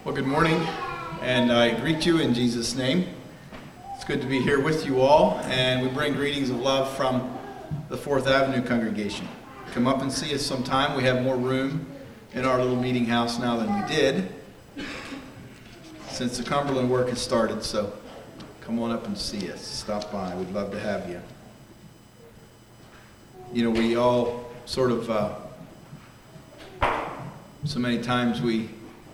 Well, good morning, and I greet you in Jesus' name. It's good to be here with you all, and we bring greetings of love from the 4th Avenue congregation. Come up and see us sometime. We have more room in our little meeting house now than we did since the Cumberland work has started, so come on up and see us. Stop by. We'd love to have you. You know, we all sort of, so many times we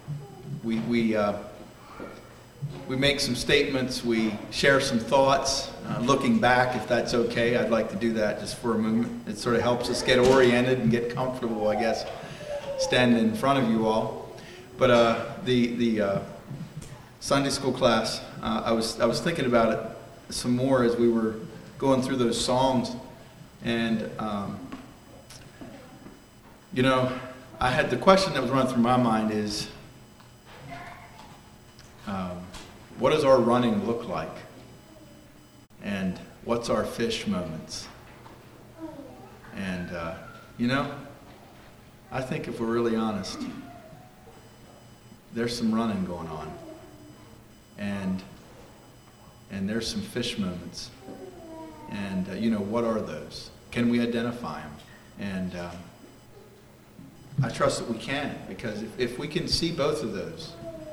make some statements, we share some thoughts, looking back, if that's okay. I'd like to do that just for a moment. It sort of helps us get oriented and get comfortable, I guess, standing in front of you all. But the Sunday school class, I was thinking about it some more as we were going through those songs, and you know, I had the question that was running through my mind is, what does our running look like? And what's our fish moments? And, you know, I think if we're really honest, there's some running going on. And there's some fish moments. And, you know, what are those? Can we identify them? And I trust that we can, because if we can see both of those,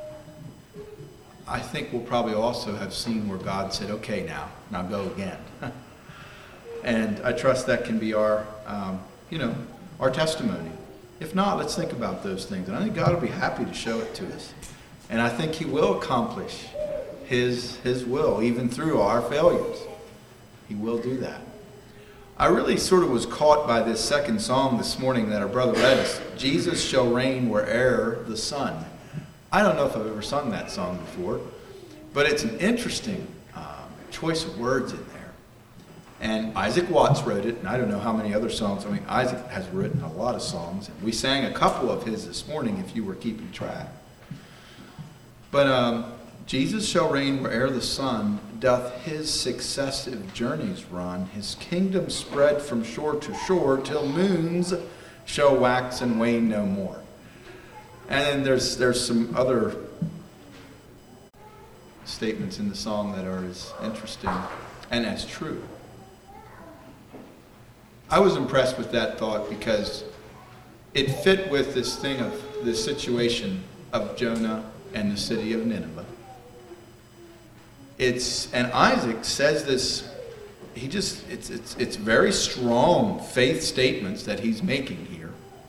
I think we'll probably also have seen where God said, okay, now go again. And I trust that can be our, our testimony. If not, let's think about those things. And I think God will be happy to show it to us. And I think He will accomplish His will, even through our failures. He will do that. I really sort of was caught by this second song this morning that our brother read us. Jesus shall reign where'er the sun. I don't know if I've ever sung that song before, but it's an interesting choice of words in there. And Isaac Watts wrote it, and I don't know how many other songs. I mean, Isaac has written a lot of songs, and we sang a couple of his this morning if you were keeping track. But Jesus shall reign where'er the sun doth his successive journeys run. His kingdom spread from shore to shore till moons shall wax and wane no more. And then there's some other statements in the song that are as interesting and as true. I was impressed with that thought because it fit with this thing of the situation of Jonah and the city of Nineveh. And Isaac says this, it's very strong faith statements that he's making here.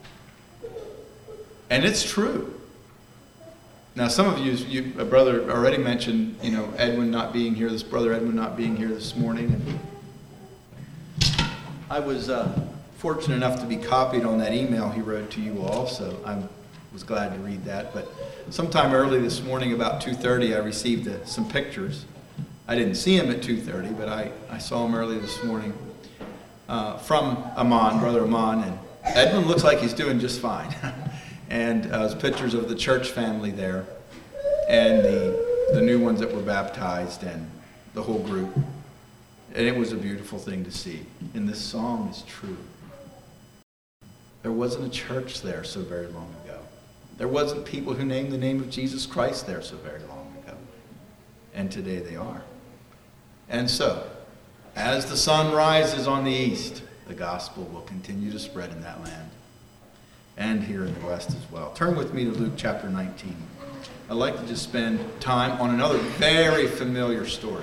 And it's true. Now, some of you, a brother already mentioned, Edwin not being here, this brother Edwin not being here this morning. And I was fortunate enough to be copied on that email he wrote to you all, so I was glad to read that. But sometime early this morning, about 2:30, I received some pictures. I didn't see him at 2:30, but I saw him early this morning from Amon, brother Amon, and Edwin looks like he's doing just fine. And pictures of the church family there, and the new ones that were baptized, and the whole group. And it was a beautiful thing to see. And this song is true. There wasn't a church there so very long ago. There wasn't people who named the name of Jesus Christ there so very long ago. And today they are. And so, as the sun rises on the east, the gospel will continue to spread in that land. And here in the West as well. Turn with me to Luke chapter 19. I'd like to just spend time on another very familiar story.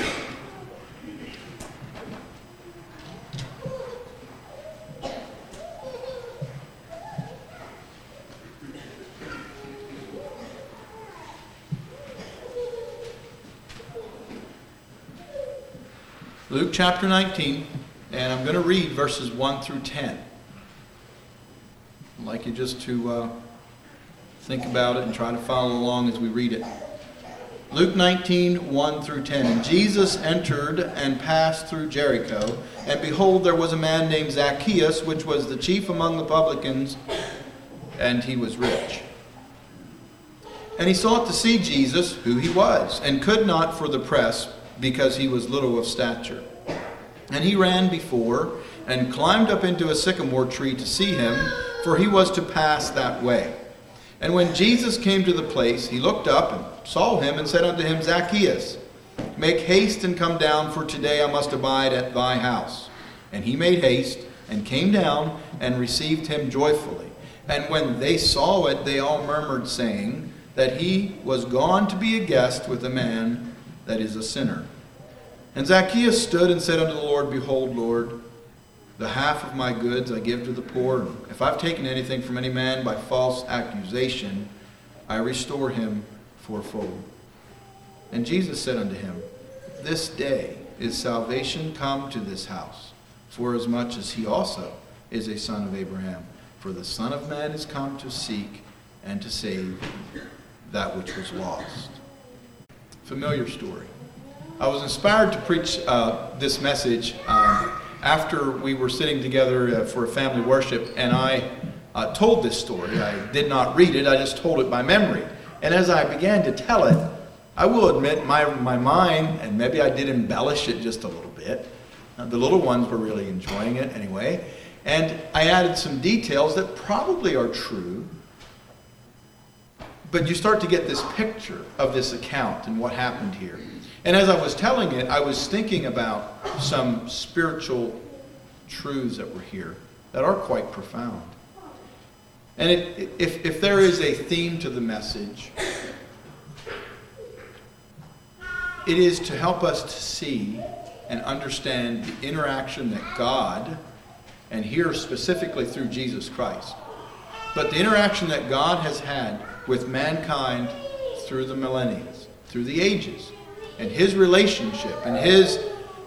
Luke chapter 19, and I'm going to read verses 1 through 10. I'd like you just to think about it and try to follow along as we read it. Luke 19, 1 through 10. And Jesus entered and passed through Jericho, and behold, there was a man named Zacchaeus, which was the chief among the publicans, and he was rich. And he sought to see Jesus, who he was, and could not for the press, because he was little of stature. And he ran before, and climbed up into a sycamore tree to see him, for he was to pass that way. And when Jesus came to the place, he looked up and saw him and said unto him, Zacchaeus, make haste and come down, for today I must abide at thy house. And he made haste and came down and received him joyfully. And when they saw it, they all murmured, saying that he was gone to be a guest with a man that is a sinner. And Zacchaeus stood and said unto the Lord, Behold, Lord, the half of my goods I give to the poor. And if I've taken anything from any man by false accusation, I restore him fourfold. And Jesus said unto him, This day is salvation come to this house, forasmuch as he also is a son of Abraham. For the Son of Man is come to seek and to save that which was lost. Familiar story. I was inspired to preach this message after we were sitting together for a family worship, and I told this story. I did not read it, I just told it by memory. And as I began to tell it, I will admit my mind, and maybe I did embellish it just a little bit. The little ones were really enjoying it anyway. And I added some details that probably are true. But you start to get this picture of this account and what happened here. And as I was telling it, I was thinking about some spiritual truths that were here that are quite profound. And if there is a theme to the message, it is to help us to see and understand the interaction that God, and here specifically through Jesus Christ, but the interaction that God has had with mankind through the millennia, through the ages, and his relationship and his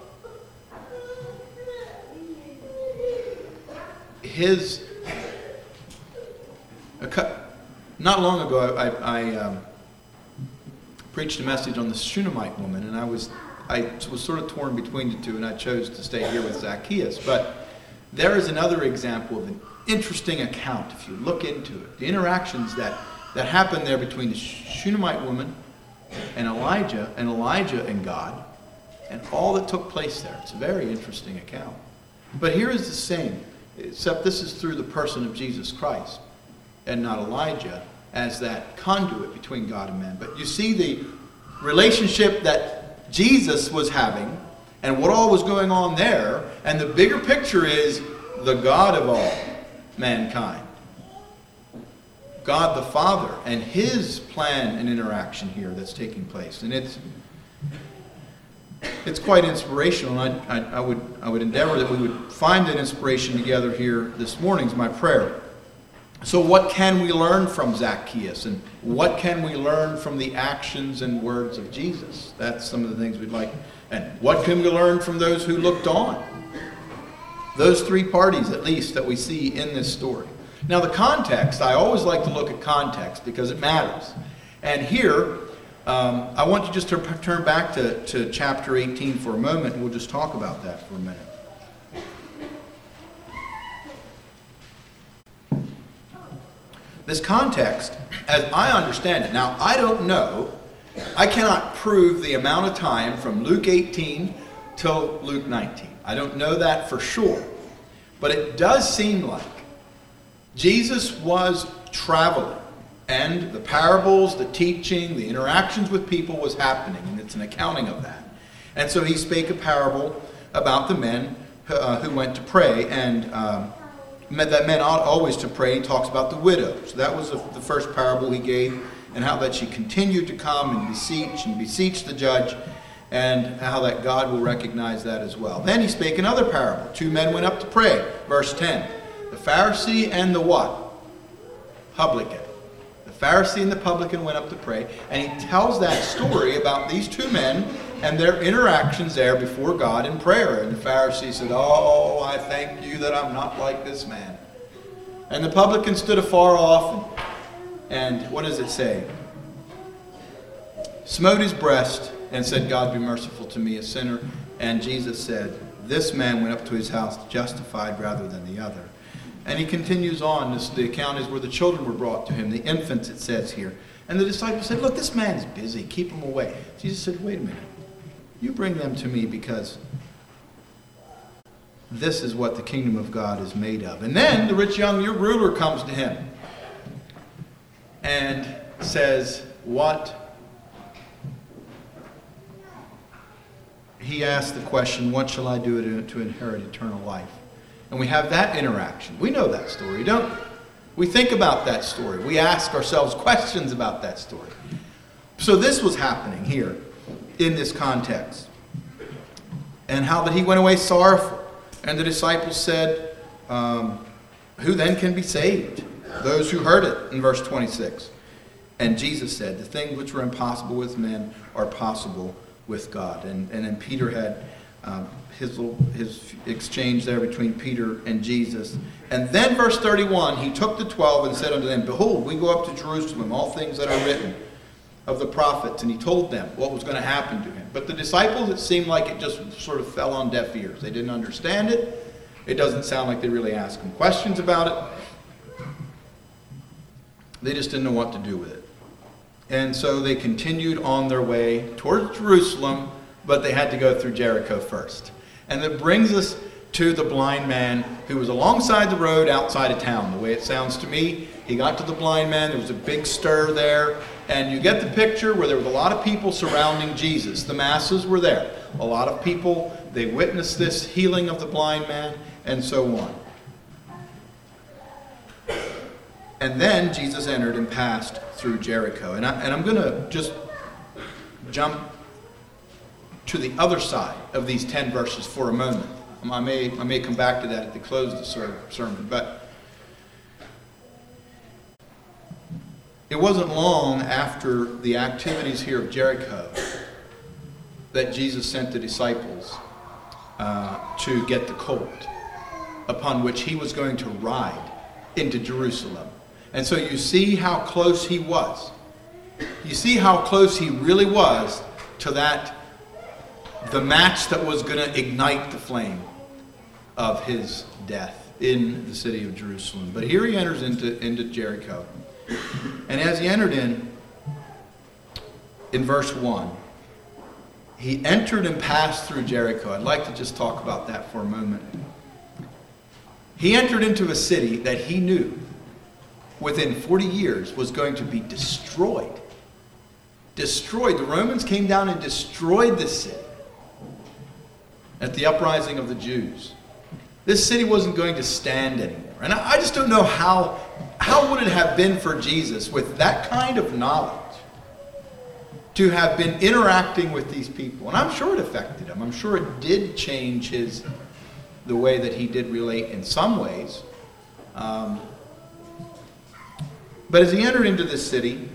not long ago I preached a message on the Shunammite woman, and I was sort of torn between the two, and I chose to stay here with Zacchaeus. But there is another example of an interesting account if you look into it. The interactions that happened there between the Shunammite woman and Elijah and God, and all that took place there. It's a very interesting account. But here is the same, except this is through the person of Jesus Christ and not Elijah as that conduit between God and man. But you see the relationship that Jesus was having and what all was going on there, and the bigger picture is the God of all mankind. God the Father and his plan and interaction here that's taking place. And it's quite inspirational. And I would endeavor that we would find that inspiration together here this morning is my prayer. So what can we learn from Zacchaeus? And what can we learn from the actions and words of Jesus? That's some of the things we'd like. And what can we learn from those who looked on? Those three parties, at least, that we see in this story. Now, the context, I always like to look at context because it matters. And here, I want you just to turn back to chapter 18 for a moment, and we'll just talk about that for a minute. This context, as I understand it, now I don't know, I cannot prove the amount of time from Luke 18 till Luke 19. I don't know that for sure. But it does seem like Jesus was traveling, and the parables, the teaching, the interactions with people was happening, and it's an accounting of that. And so he spake a parable about the men who went to pray, and that men ought always to pray. He talks about the widow. So that was the first parable he gave, and how that she continued to come and beseech the judge, and how that God will recognize that as well. Then he spake another parable. Two men went up to pray. Verse 10. The Pharisee and the what? Publican. The Pharisee and the publican went up to pray. And he tells that story about these two men and their interactions there before God in prayer. And the Pharisee said, "Oh, I thank you that I'm not like this man." And the publican stood afar off and what does it say? Smote his breast and said, "God, be merciful to me, a sinner." And Jesus said, "This man went up to his house justified rather than the other." And he continues on. The account is where the children were brought to him, the infants, it says here. And the disciples said, "Look, this man is busy. Keep him away." Jesus said, "Wait a minute. You bring them to me because this is what the kingdom of God is made of." And then the rich young ruler comes to him. and says, what? He asked the question, what shall I do to inherit eternal life? And we have that interaction. We know that story, don't we? We think about that story. We ask ourselves questions about that story. So this was happening here in this context. And how that he went away sorrowful. And the disciples said, who then can be saved? Those who heard it, in verse 26. And Jesus said, the things which were impossible with men are possible with God. And then Peter had his exchange there between Peter and Jesus. And then verse 31, he took the 12 and said unto them, behold, we go up to Jerusalem, all things that are written of the prophets. And he told them what was going to happen to him. But the disciples, it seemed like it just sort of fell on deaf ears. They didn't understand it. It doesn't sound like they really asked him questions about it. They just didn't know what to do with it. And so they continued on their way towards Jerusalem, but they had to go through Jericho first. And that brings us to the blind man who was alongside the road outside of town. The way it sounds to me, he got to the blind man, there was a big stir there, and you get the picture where there was a lot of people surrounding Jesus. The masses were there. A lot of people, they witnessed this healing of the blind man, and so on. And then Jesus entered and passed through Jericho. And I'm going to just jump to the other side of these 10 verses for a moment. I may come back to that at the close of the sermon. But it wasn't long after the activities here of Jericho that Jesus sent the disciples to get the colt upon which he was going to ride into Jerusalem. And so you see how close he was. You see how close he really was to the match that was going to ignite the flame of his death in the city of Jerusalem. But here he enters into Jericho. And as he entered in verse 1, he entered and passed through Jericho. I'd like to just talk about that for a moment. He entered into a city that he knew within 40 years was going to be destroyed. Destroyed. The Romans came down and destroyed this city at the uprising of the Jews. This city wasn't going to stand anymore. And I just don't know how would it have been for Jesus with that kind of knowledge to have been interacting with these people. And I'm sure it affected him. I'm sure it did change the way that he did relate in some ways. But as he entered into this city,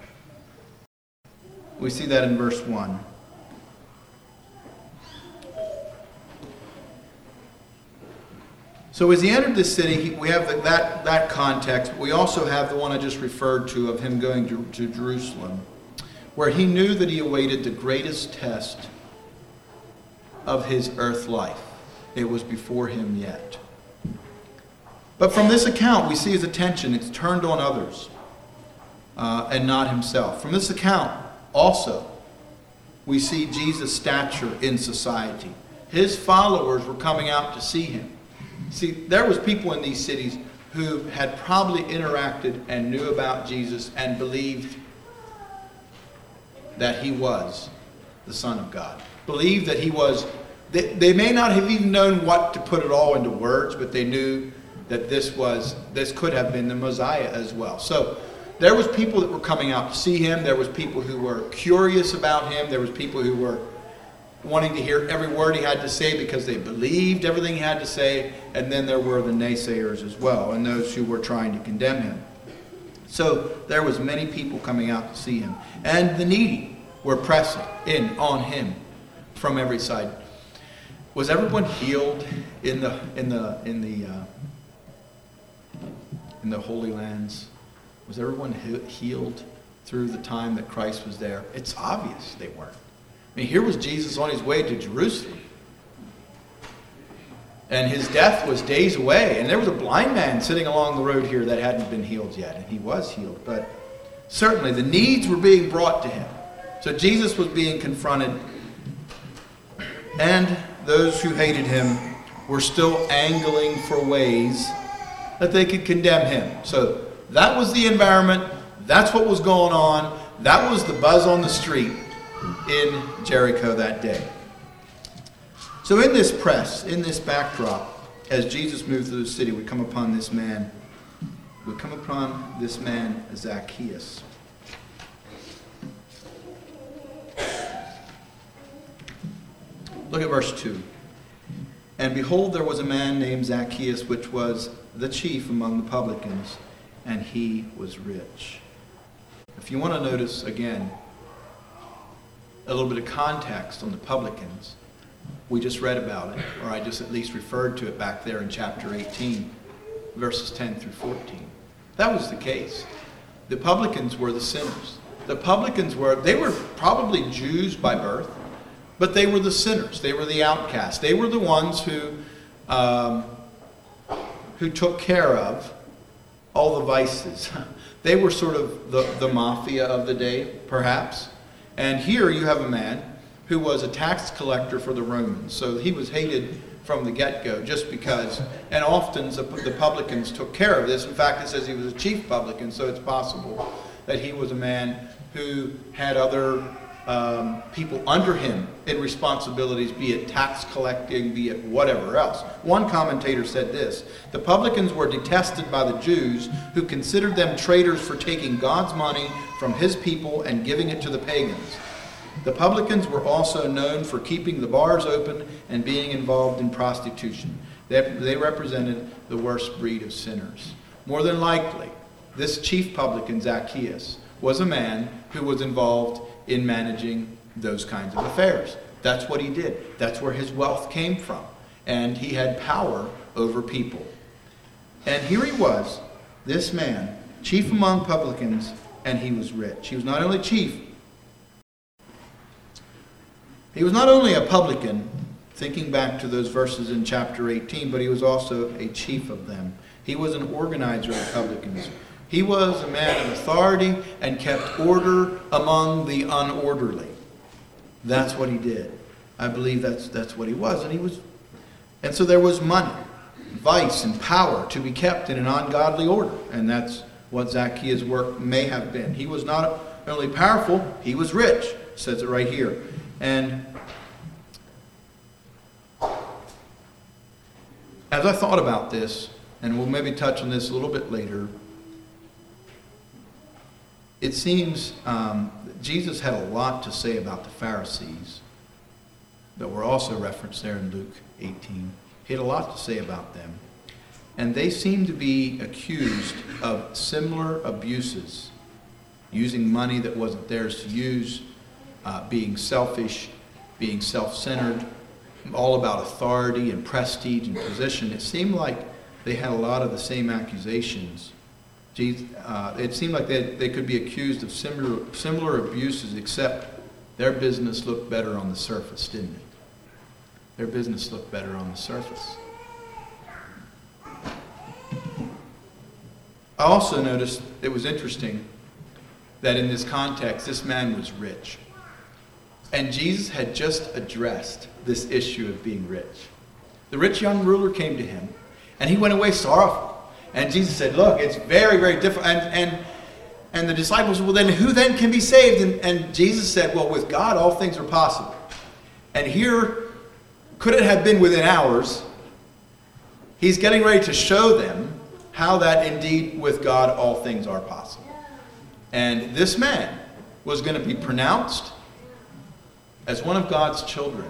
we see that in verse 1. So as he entered this city, we have that context. But we also have the one I just referred to of him going to Jerusalem, where he knew that he awaited the greatest test of his earth life. It was before him yet. But from this account, we see his attention. It's turned on others and not himself. From this account, also, we see Jesus' stature in society. His followers were coming out to see him. See, there was people in these cities who had probably interacted and knew about Jesus and believed that he was the Son of God. Believed that he was... They may not have even known what to put it all into words, but they knew that this could have been the Messiah as well. So there was people that were coming out to see him. There was people who were curious about him. There was people who were wanting to hear every word he had to say because they believed everything he had to say. And then there were the naysayers as well, and those who were trying to condemn him. So there was many people coming out to see him. And the needy were pressing in on him from every side. Was everyone healed in the Holy Lands? Was everyone healed through the time that Christ was there? It's obvious they weren't. I mean, here was Jesus on his way to Jerusalem. And his death was days away. And there was a blind man sitting along the road here that hadn't been healed yet. And he was healed. But certainly the needs were being brought to him. So Jesus was being confronted. And those who hated him were still angling for ways that they could condemn him. So that was the environment. That's what was going on. That was the buzz on the street in Jericho that day. So in this press, in this backdrop, as Jesus moved through the city, we come upon this man. We come upon this man, Zacchaeus. Look at verse 2. And behold, there was a man named Zacchaeus, which was the chief among the publicans, and he was rich. If you want to notice, again, a little bit of context on the publicans, we just read about it, or I just at least referred to it back there in chapter 18, verses 10 through 14. That was the case. The publicans were the sinners. The publicans they were probably Jews by birth, but they were the sinners. They were the outcasts. They were the ones who took care of all the vices. They were sort of the mafia of the day, perhaps. And here you have a man who was a tax collector for the Romans. So he was hated from the get-go just because, and often the publicans took care of this. In fact, it says he was a chief publican, so it's possible that he was a man who had other people under him in responsibilities, be it tax collecting, be it whatever else. One commentator said this: the publicans were detested by the Jews, who considered them traitors for taking God's money from his people and giving it to the pagans. The publicans were also known for keeping the bars open and being involved in prostitution. They represented the worst breed of sinners. More than likely, this chief publican, Zacchaeus, was a man who was involved in managing those kinds of affairs. That's what he did. That's where his wealth came from. And he had power over people. And here he was, this man, chief among publicans, and he was rich. He was not only chief, he was not only a publican, thinking back to those verses in chapter 18, but he was also a chief of them. He was an organizer of publicans. He was a man of authority and kept order among the unorderly. That's what he did. I believe that's what he was. And so there was money, vice, and power to be kept in an ungodly order. And that's what Zacchaeus' work may have been. He was not only powerful, he was rich. It says it right here. And as I thought about this, and we'll maybe touch on this a little bit later, it seems Jesus had a lot to say about the Pharisees that were also referenced there in Luke 18. He had a lot to say about them. And they seem to be accused of similar abuses, using money that wasn't theirs to use, being selfish, being self-centered, all about authority and prestige and position. It seemed like they had a lot of the same accusations. It seemed like they could be accused of similar abuses, except their business looked better on the surface, didn't it? Their business looked better on the surface. I also noticed it was interesting that in this context, this man was rich. And Jesus had just addressed this issue of being rich. The rich young ruler came to him, and he went away sorrowful. And Jesus said, look, it's very, very difficult. And the disciples said, well, then who then can be saved? And Jesus said, well, with God, all things are possible. And here, could it have been within hours? He's getting ready to show them how that indeed with God, all things are possible. And this man was going to be pronounced as one of God's children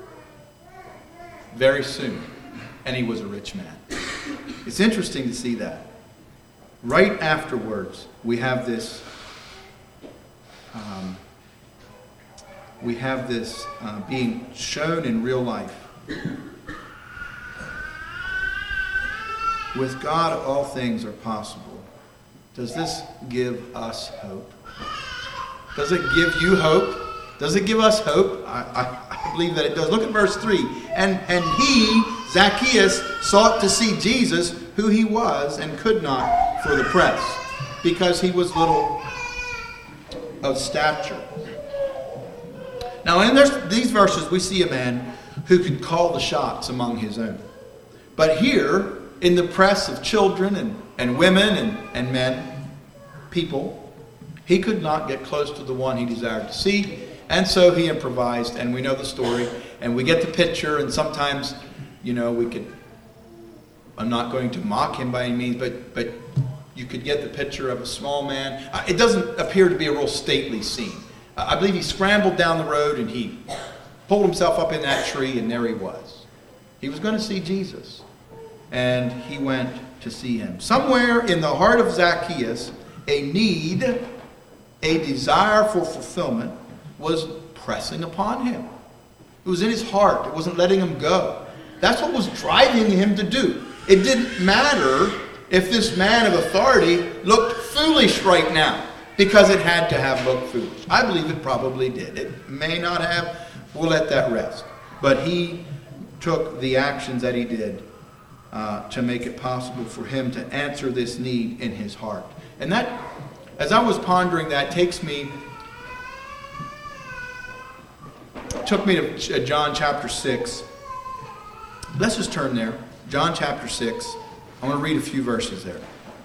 very soon. And he was a rich man. It's interesting to see that. Right afterwards, we have this being shown in real life. With God, all things are possible. Does this give us hope? Does it give you hope? Does it give us hope? I believe that it does. Look at verse 3. And he, Zacchaeus, sought to see Jesus, who he was, and could not for the press, because he was little of stature. Now in these verses we see a man who could call the shots among his own. But here, in the press of children and women and men, people, He could not get close to the one he desired to see, and so he improvised, and we know the story, and we get the picture, and sometimes, I'm not going to mock him by any means, but you could get the picture of a small man. It doesn't appear to be a real stately scene. I believe he scrambled down the road, and he pulled himself up in that tree, and there he was. He was going to see Jesus, and he went to see him. Somewhere in the heart of Zacchaeus, a need, a desire for fulfillment was pressing upon him. It was in his heart. It wasn't letting him go. That's what was driving him to do. It didn't matter if this man of authority looked foolish right now, because it had to have looked foolish. I believe it probably did. It may not have. We'll let that rest. But he took the actions that he did to make it possible for him to answer this need in his heart. And that, as I was pondering that, took me to John chapter 6. Let's just turn there. John chapter 6. I want to read a few verses there.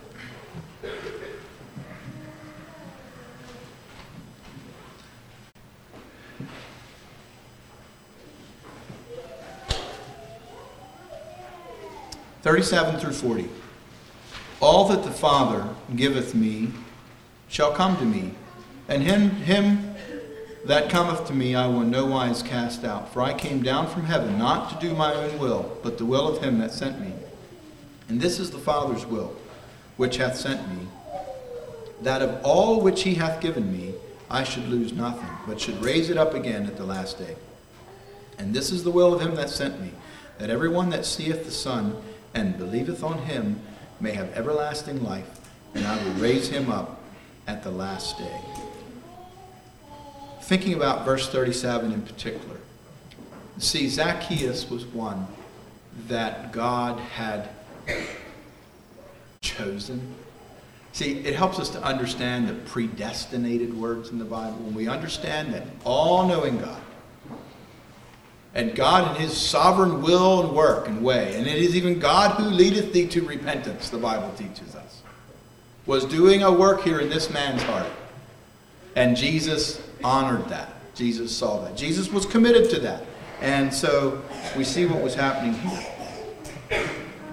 (37 through 40). All that the Father giveth me shall come to me, and him that cometh to me I will in no wise cast out. For I came down from heaven not to do my own will, but the will of him that sent me. And this is the Father's will, which hath sent me, that of all which he hath given me I should lose nothing, but should raise it up again at the last day. And this is the will of him that sent me, that every one that seeth the Son and believeth on him may have everlasting life, and I will raise him up at the last day. Thinking about verse 37 in particular. See, Zacchaeus was one that God had chosen. See, it helps us to understand the predestinated words in the Bible. When we understand that all-knowing God, and God in his sovereign will and work and way, and it is even God who leadeth thee to repentance, the Bible teaches us, was doing a work here in this man's heart. And Jesus honored that. Jesus saw that. Jesus was committed to that. And so we see what was happening here.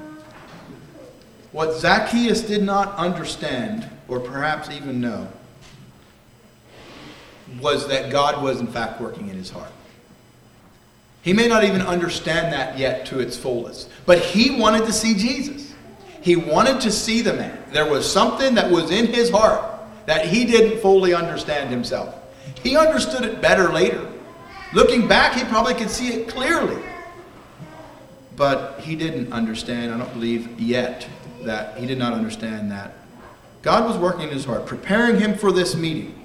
What Zacchaeus did not understand, or perhaps even know, was that God was in fact working in his heart. He may not even understand that yet to its fullest. But he wanted to see Jesus. He wanted to see the man. There was something that was in his heart that he didn't fully understand himself. He understood it better later. Looking back, he probably could see it clearly. But he didn't understand, I don't believe yet, that he did not understand that God was working in his heart, preparing him for this meeting.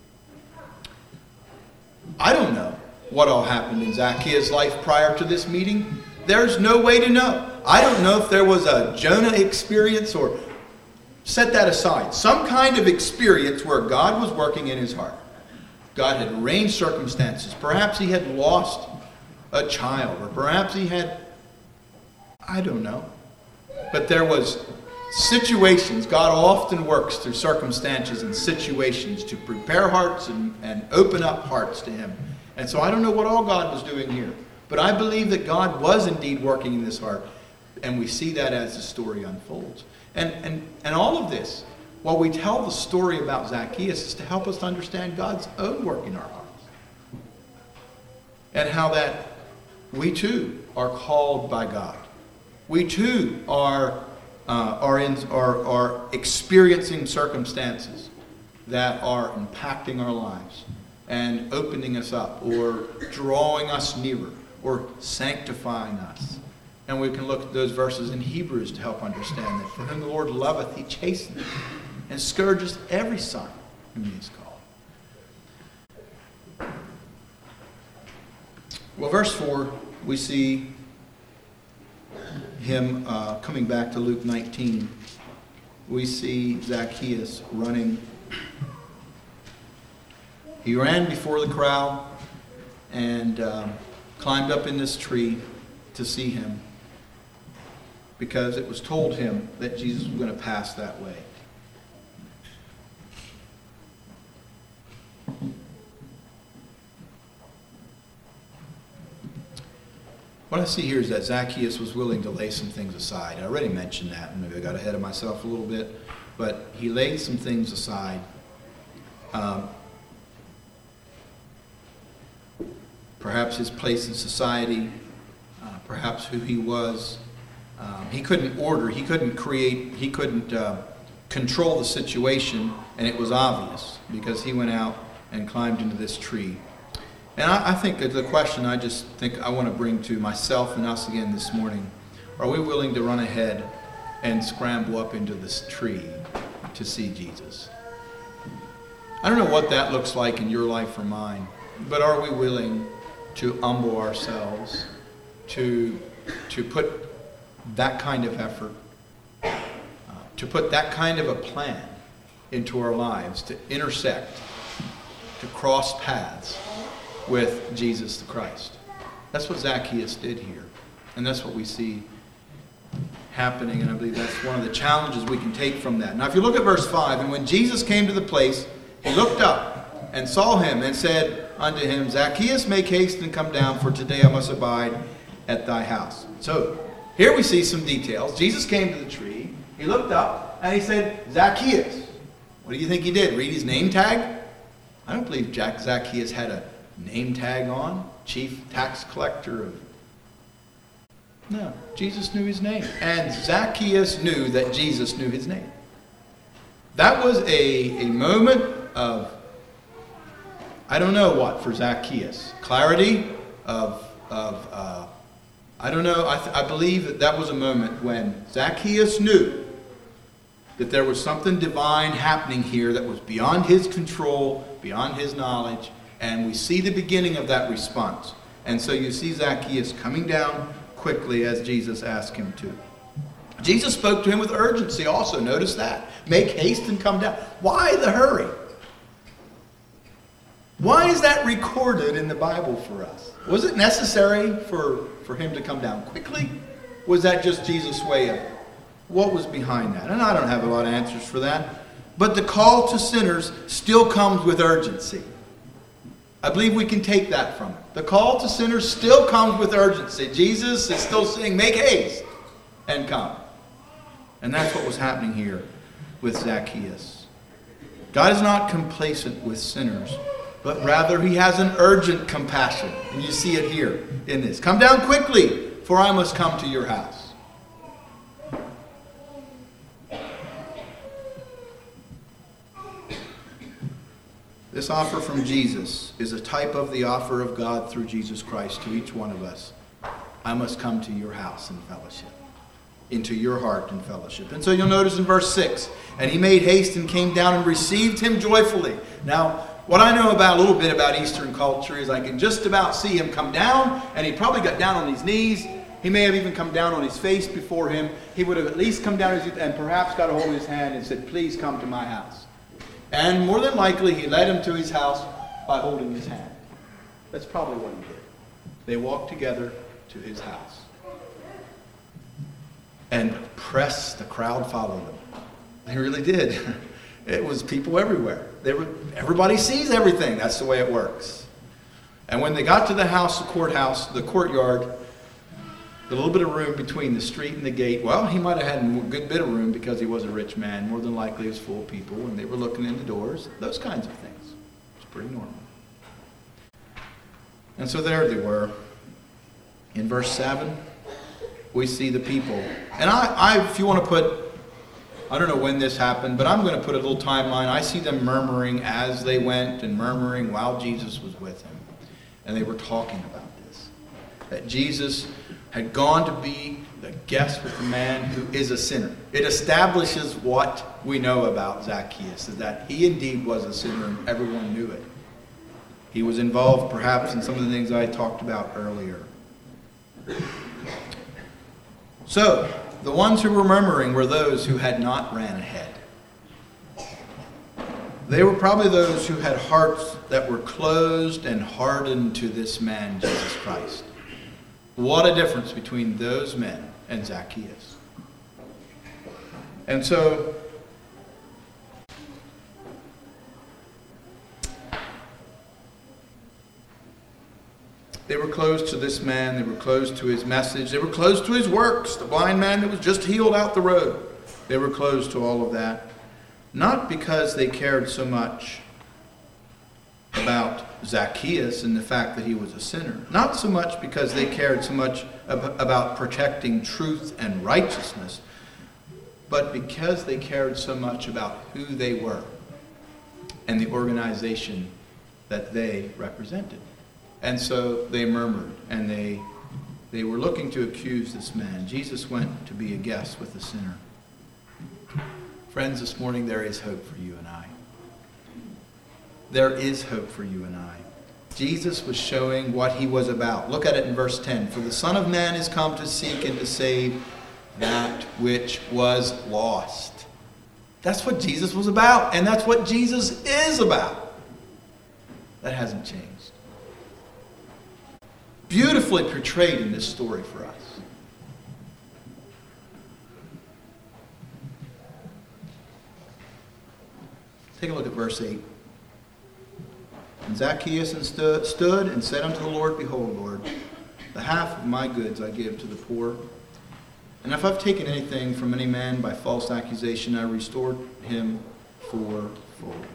I don't know what all happened in Zacchaeus' life prior to this meeting. There's no way to know. I don't know if there was a Jonah experience, or set that aside. Some kind of experience where God was working in his heart. God had arranged circumstances. Perhaps he had lost a child, or perhaps he had, I don't know. But there was situations. God often works through circumstances and situations to prepare hearts and open up hearts to him. And so I don't know what all God was doing here. But I believe that God was indeed working in this heart. And we see that as the story unfolds. And all of this, while we tell the story about Zacchaeus, is to help us to understand God's own work in our hearts. And how that we too are called by God. We too are experiencing circumstances that are impacting our lives and opening us up, or drawing us nearer, or sanctifying us. And we can look at those verses in Hebrews to help understand that. For whom the Lord loveth, he chasteneth, and scourges every son whom he has called. Well, verse 4, we see him coming back to Luke 19. We see Zacchaeus running. He ran before the crowd and climbed up in this tree to see him, because it was told him that Jesus was going to pass that way. what I see here is that Zacchaeus was willing to lay some things aside. I already mentioned that, and maybe I got ahead of myself a little bit, but he laid some things aside. Perhaps his place in society, perhaps who he was. He couldn't order, he couldn't create, he couldn't control the situation, and it was obvious because he went out and climbed into this tree. And I think that the question I just think I want to bring to myself and us again this morning, are we willing to run ahead and scramble up into this tree to see Jesus? I don't know what that looks like in your life or mine, but are we willing to humble ourselves, to put that kind of effort, to put that kind of a plan into our lives, to intersect, to cross paths with Jesus the Christ? That's what Zacchaeus did here. And that's what we see happening. And I believe that's one of the challenges we can take from that. Now if you look at verse 5, and when Jesus came to the place, he looked up and saw him and said unto him, Zacchaeus, make haste and come down, for today I must abide at thy house. So here we see some details. Jesus came to the tree. He looked up and he said, Zacchaeus. What do you think he did? Read his name tag? I don't believe Zacchaeus had a name tag on. Chief tax collector of... No, Jesus knew his name. And Zacchaeus knew that Jesus knew his name. That was a moment of, I don't know what for Zacchaeus. Clarity of I don't know. I believe that was a moment when Zacchaeus knew that there was something divine happening here that was beyond his control, beyond his knowledge, and we see the beginning of that response. And so you see Zacchaeus coming down quickly as Jesus asked him to. Jesus spoke to him with urgency also. Notice that. Make haste and come down. Why the hurry? Why is that recorded in the Bible for us? Was it necessary for him to come down quickly? Was that just Jesus' way of what was behind that? And I don't have a lot of answers for that. But the call to sinners still comes with urgency. I believe we can take that from it. The call to sinners still comes with urgency. Jesus is still saying, make haste and come. And that's what was happening here with Zacchaeus. God is not complacent with sinners, but rather he has an urgent compassion. And you see it here in this. Come down quickly, for I must come to your house. This offer from Jesus is a type of the offer of God through Jesus Christ to each one of us. I must come to your house in fellowship, into your heart in fellowship. And so you'll notice in verse 6, and he made haste and came down and received him joyfully. Now, what I know about a little bit about Eastern culture is I can just about see him come down, and he probably got down on his knees. He may have even come down on his face before him. He would have at least come down and perhaps got a hold of his hand and said, please come to my house. And more than likely, he led him to his house by holding his hand. That's probably what he did. They walked together to his house. And the crowd followed them. They really did. It was people everywhere. Everybody sees everything. That's the way it works. And when they got to the house, the courthouse, the courtyard, the little bit of room between the street and the gate, well, he might have had a good bit of room because he was a rich man. More than likely, he was full of people, and they were looking in the doors. Those kinds of things. It's pretty normal. And so there they were. In verse 7, we see the people. And I if you want to put, I don't know when this happened, but I'm going to put a little timeline. I see them murmuring as they went and murmuring while Jesus was with him. And they were talking about this. That Jesus had gone to be the guest with the man who is a sinner. It establishes what we know about Zacchaeus, is that he indeed was a sinner and everyone knew it. He was involved perhaps in some of the things I talked about earlier. So, the ones who were murmuring were those who had not ran ahead. They were probably those who had hearts that were closed and hardened to this man, Jesus Christ. What a difference between those men and Zacchaeus. And so, They were closed to this man. They were closed to his message. They were closed to his works. The blind man that was just healed out the road. They were closed to all of that. Not because they cared so much about Zacchaeus and the fact that he was a sinner. Not so much because they cared so much about protecting truth and righteousness, but because they cared so much about who they were and the organization that they represented. And so they murmured, and they were looking to accuse this man. Jesus went to be a guest with the sinner. Friends, this morning there is hope for you and I. There is hope for you and I. Jesus was showing what he was about. Look at it in verse 10. For the Son of Man is come to seek and to save that which was lost. That's what Jesus was about, and that's what Jesus is about. That hasn't changed. Beautifully portrayed in this story for us. Take a look at verse 8. And Zacchaeus stood and said unto the Lord, Behold, Lord, the half of my goods I give to the poor. And if I've taken anything from any man by false accusation, I restore him fourfold.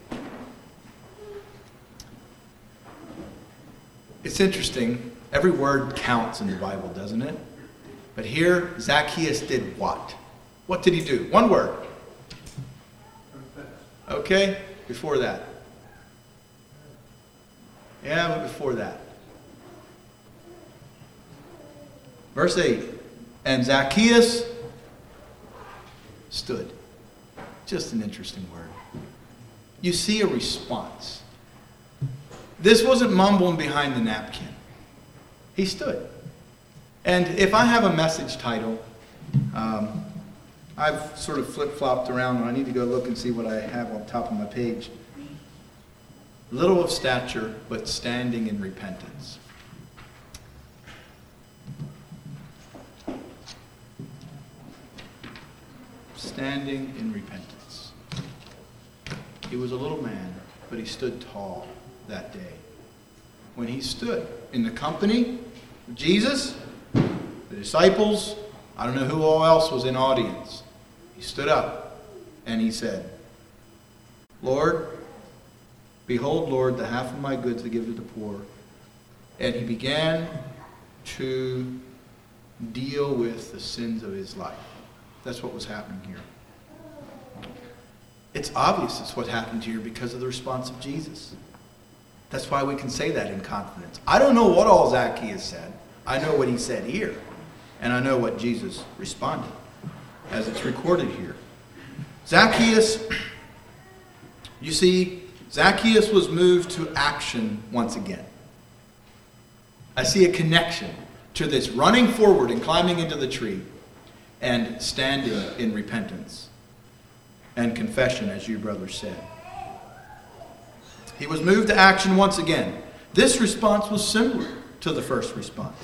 It's interesting. Every word counts in the Bible, doesn't it? But here, Zacchaeus did what? What did he do? One word. Okay, before that. Yeah, but before that. Verse 8. And Zacchaeus stood. Just an interesting word. You see a response. This wasn't mumbling behind the napkin. He stood. And if I have a message title, I've sort of flip-flopped around, and I need to go look and see what I have on top of my page. Little of stature, but standing in repentance. Standing in repentance. He was a little man, but he stood tall that day. When he stood in the company of Jesus, the disciples, I don't know who all else was in audience. He stood up and he said, Lord, behold, Lord, the half of my goods I give to the poor. And he began to deal with the sins of his life. That's what was happening here. It's obvious it's what happened here because of the response of Jesus. That's why we can say that in confidence. I don't know what all Zacchaeus said. I know what he said here. And I know what Jesus responded, as it's recorded here. Zacchaeus, you see, Zacchaeus was moved to action once again. I see a connection to this running forward and climbing into the tree and standing in repentance and confession, as you brothers said. He was moved to action once again. This response was similar to the first response.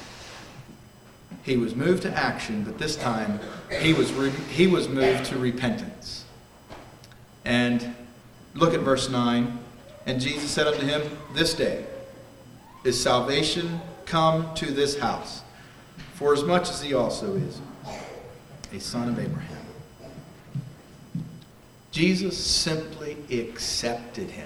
He was moved to action, but this time he was moved to repentance. And look at verse 9. And Jesus said unto him, This day is salvation come to this house, for as much as he also is a son of Abraham. Jesus simply accepted him.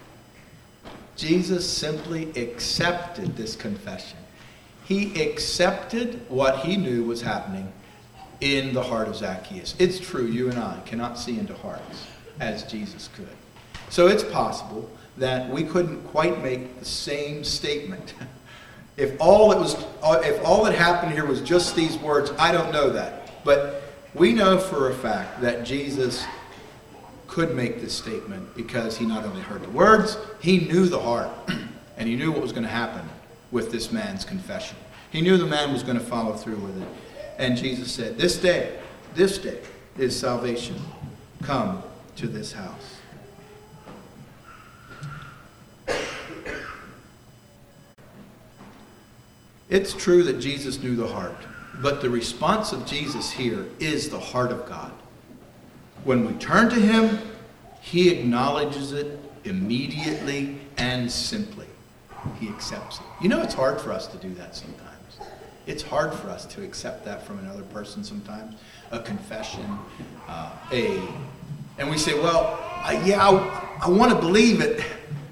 Jesus simply accepted this confession. He accepted what he knew was happening in the heart of Zacchaeus. It's true, you and I cannot see into hearts as Jesus could. So it's possible that we couldn't quite make the same statement. If all that happened here was just these words, I don't know that. But we know for a fact that Jesus could make this statement because he not only heard the words, he knew the heart. And he knew what was going to happen with this man's confession. He knew the man was going to follow through with it. And Jesus said, this day is salvation come to this house. It's true that Jesus knew the heart, but the response of Jesus here is the heart of God. When we turn to him, he acknowledges it immediately and simply. he accepts it. You know, it's hard for us to do that sometimes. It's hard for us to accept that from another person sometimes. A confession, and we say, well, I want to believe it.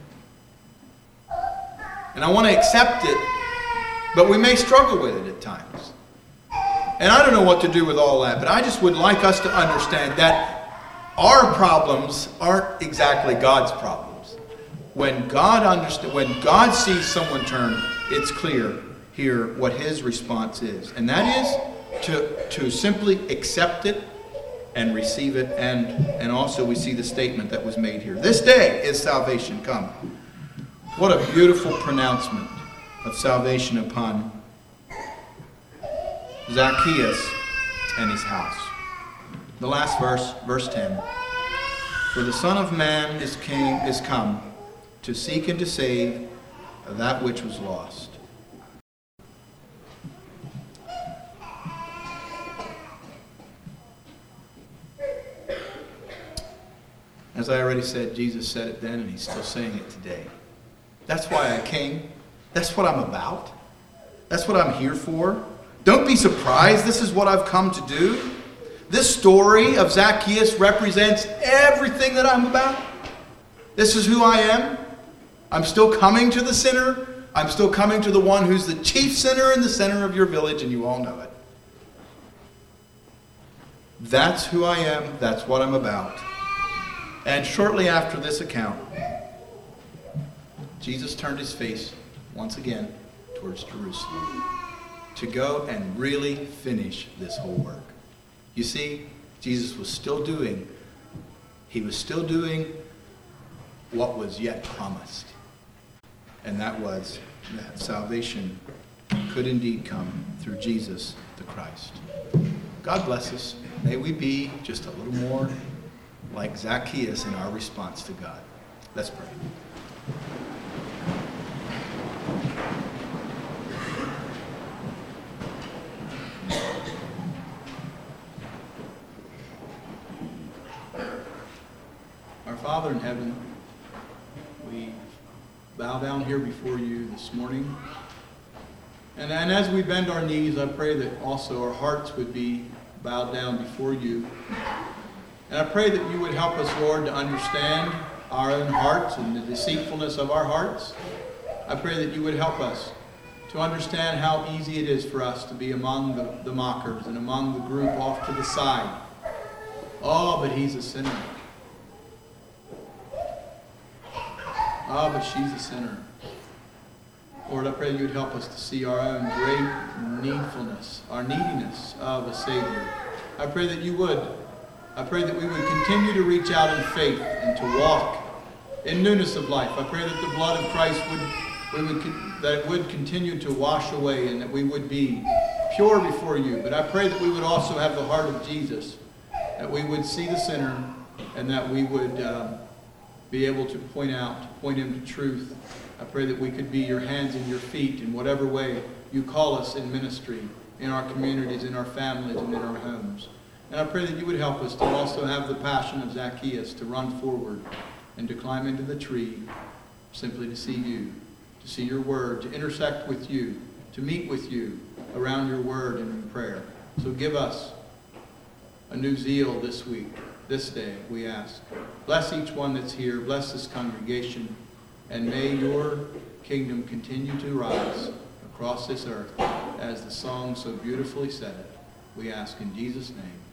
And I want to accept it. But we may struggle with it at times. And I don't know what to do with all that, but I just would like us to understand that our problems aren't exactly God's problems. When God sees someone turn, it's clear here what his response is. And that is to simply accept it and receive it. And also we see the statement that was made here. This day is salvation come. What a beautiful pronouncement of salvation upon Zacchaeus and his house. The last verse, verse 10. For the Son of Man is come to seek and to save that which was lost. As I already said, Jesus said it then, and he's still saying it today. That's why I came. That's what I'm about. That's what I'm here for. Don't be surprised. This is what I've come to do. This story of Zacchaeus represents everything that I'm about. This is who I am. I'm still coming to the sinner. I'm still coming to the one who's the chief sinner in the center of your village, and you all know it. That's who I am. That's what I'm about. And shortly after this account, Jesus turned his face once again towards Jerusalem to go and really finish this whole work. You see, Jesus was still doing what was yet promised. And that was that salvation could indeed come through Jesus the Christ. God bless us. May we be just a little more like Zacchaeus in our response to God. Let's pray. Our Father in heaven, we bow down here before you this morning. And as we bend our knees, I pray that also our hearts would be bowed down before you. And I pray that you would help us, Lord, to understand our own hearts and the deceitfulness of our hearts. I pray that you would help us to understand how easy it is for us to be among the mockers and among the group off to the side. Oh, but he's a sinner. Oh, but she's a sinner. Lord, I pray that you would help us to see our own great needfulness, our neediness of a Savior. I pray that you would. I pray that we would continue to reach out in faith and to walk in newness of life. I pray that the blood of Christ would continue to wash away and that we would be pure before you. But I pray that we would also have the heart of Jesus, that we would see the sinner and that we would be able to point him to truth. I pray that we could be your hands and your feet in whatever way you call us in ministry, in our communities, in our families, and in our homes. And I pray that you would help us to also have the passion of Zacchaeus to run forward and to climb into the tree simply to see you, to see your word, to intersect with you, to meet with you around your word and in prayer. So give us a new zeal this week, this day, we ask. Bless each one that's here. Bless this congregation. And may your kingdom continue to rise across this earth as the song so beautifully said it. We ask in Jesus' name.